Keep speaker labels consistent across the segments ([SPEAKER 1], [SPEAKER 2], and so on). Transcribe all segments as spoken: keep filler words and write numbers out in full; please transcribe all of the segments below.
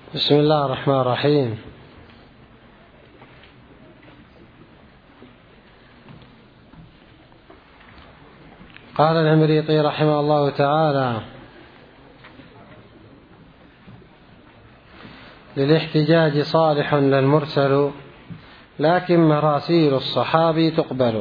[SPEAKER 1] بسم الله الرحمن الرحيم. قال العمريطي رحمه الله تعالى: للاحتجاج صالح للمرسل، لكن مراسيل الصحابي تقبل.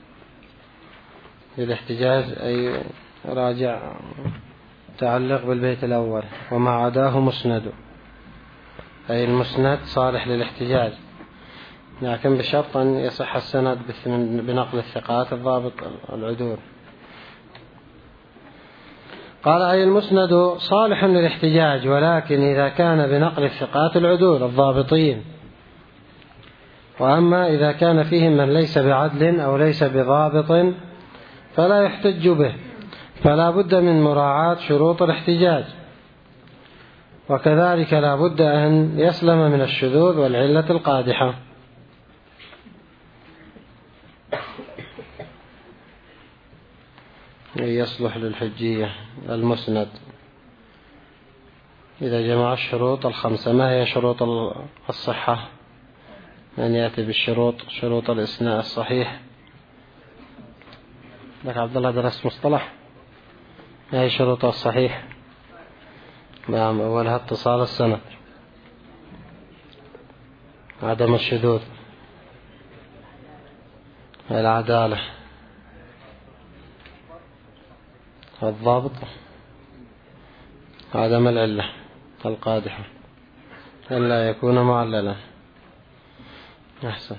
[SPEAKER 1] للاحتجاج أي راجع تعلق بالبيت الأول، وما عداه مسند، أي المسند صالح للاحتجاج، لكن بشرط أن يصح السند بنقل الثقات الضابط العدول. قال: أي المسند صالح للاحتجاج، ولكن إذا كان بنقل الثقات العدول الضابطين. وأما إذا كان فيهم من ليس بعدل أو ليس بضابط فلا يحتج به، فلا بد من مراعاة شروط الاحتجاج، وكذلك لا بد أن يسلم من الشذوذ والعلة القادحة. يصلح للحجية المسند إذا جمع الشروط الخمسة. ما هي شروط الصحة؟ من يأتي بالشروط شروط الإسناد الصحيح؟ لك عبد الله درس مصطلح. ما هي شروط الصحيح؟ نعم، أولها اتصال السند، عدم الشذوذ، العدالة، الضابط، عدم العلة القادحة، أن لا يكون معللا. أحسن.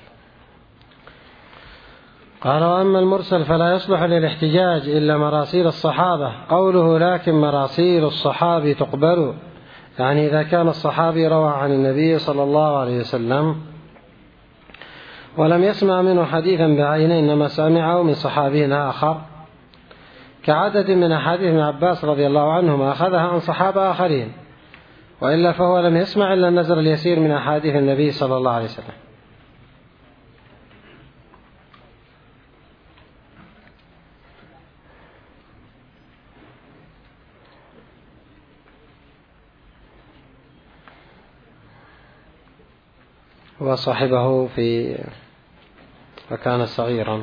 [SPEAKER 1] قال: وأما المرسل فلا يصلح للاحتجاج إلا مراسيل الصحابة. قوله لكن مراسيل الصحابي تقبل، يعني إذا كان الصحابي روى عن النبي صلى الله عليه وسلم ولم يسمع منه حديثا بعينه، إنما سمعه من صحابي آخر، كعدد من أحاديث ابن عباس رضي الله عنهما أخذها عن صحابة آخرين، وإلا فهو لم يسمع إلا النزر اليسير من أحاديث النبي صلى الله عليه وسلم. وصحبه في وكان صغيرا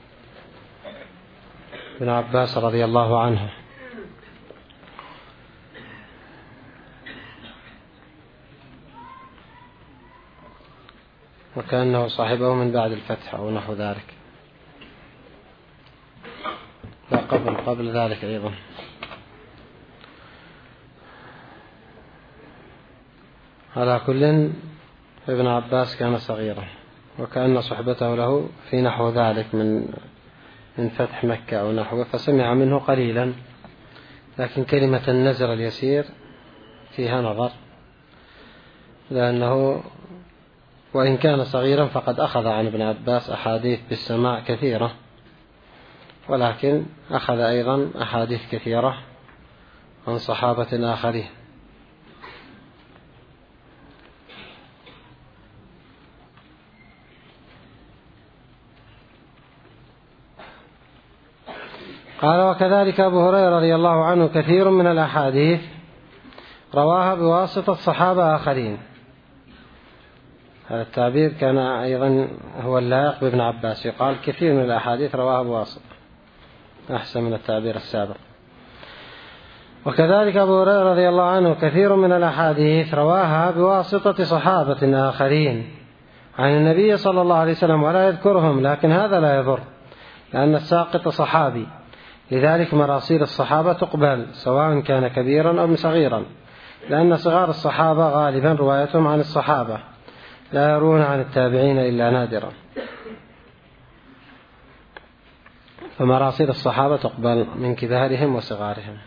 [SPEAKER 1] ابن عباس رضي الله عنه، وكأنه صاحبه من بعد الفتح أو نحو ذلك، لا قبل قبل ذلك أيضا. على كل ابن عباس كان صغيرا، وكأن صحبته له في نحو ذلك من من فتح مكة أو نحوه، فسمع منه قليلا، لكن كلمة النزر اليسير فيها نظر، لأنه وإن كان صغيرا فقد أخذ عن ابن عباس أحاديث بالسماع كثيرة، ولكن أخذ أيضا أحاديث كثيرة عن صحابة آخرين. قال: وكذلك أبو هريرة رضي الله عنه كثير من الأحاديث رواها بواسطة صحابة آخرين. هذا التعبير كان أيضا هو اللائق بابن عباس، يقال كثير من الأحاديث رواها بواسطة، أحسن من التعبير السابق. وكذلك أبو هريرة رضي الله عنه كثير من الأحاديث رواها بواسطة صحابة آخرين عن النبي صلى الله عليه وسلم ولا يذكرهم، لكن هذا لا يضر، لأن الساقط صحابي، لذلك مراسيل الصحابة تقبل سواء كان كبيرا أو صغيرا، لأن صغار الصحابة غالبا روايتهم عن الصحابة، لا يرون عن التابعين إلا نادرا، فمراسيل الصحابة تقبل من كبارهم وصغارهم.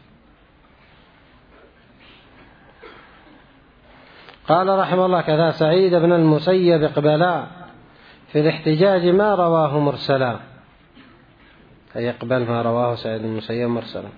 [SPEAKER 1] قال رحمه الله: كذا سعيد بن المسيب اقبلا في الاحتجاج ما رواه مرسلا، أي يقبل ما رواه سعيد بن المسيب مرسلا.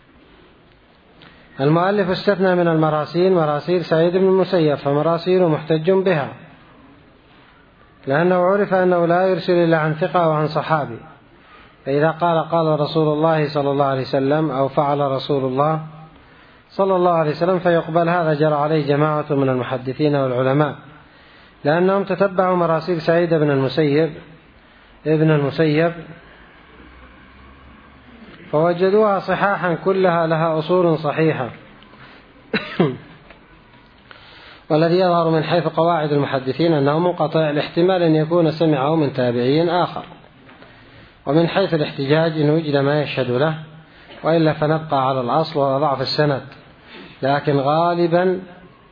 [SPEAKER 1] المؤلف استثنى من المراسيل مراسيل سعيد بن المسيب، فمراسيل محتج بها، لأنه عرف أنه لا يرسل إلا عن ثقة أو عن صحابي، فإذا قال قال رسول الله صلى الله عليه وسلم أو فعل رسول الله صلى الله عليه وسلم فيقبل. هذا جرى عليه جماعة من المحدثين والعلماء، لأنهم تتبعوا مراسيل سعيد بن المسيب ابن المسيب فوجدوها صحاحا كلها لها أصول صحيحة. والذي يظهر من حيث قواعد المحدثين أنه منقطع، الاحتمال أن يكون سمعه من تابعي آخر. ومن حيث الاحتجاج إن وجد ما يشهد له، وإلا فنبقى على الأصل وهو ضعف السند، لكن غالبا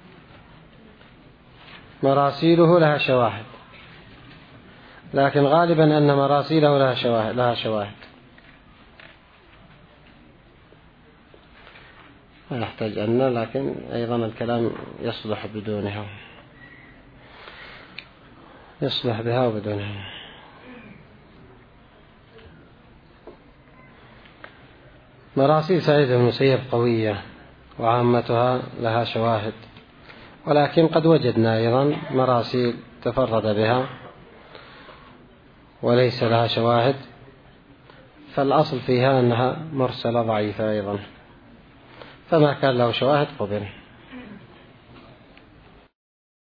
[SPEAKER 1] مراسيله لها شواهد لكن غالبا أن مراسيله لها شواهد, لها شواهد. لا يحتاج أن، لكن أيضا الكلام يصلح بدونها يصلح بها وبدونها. مراسيل سعيد بن المسيب قوية وعامتها لها شواهد، ولكن قد وجدنا أيضا مراسيل تفرد بها وليس لها شواهد، فالأصل فيها أنها مرسلة ضعيفة أيضا، فما كان له شواهد قبل.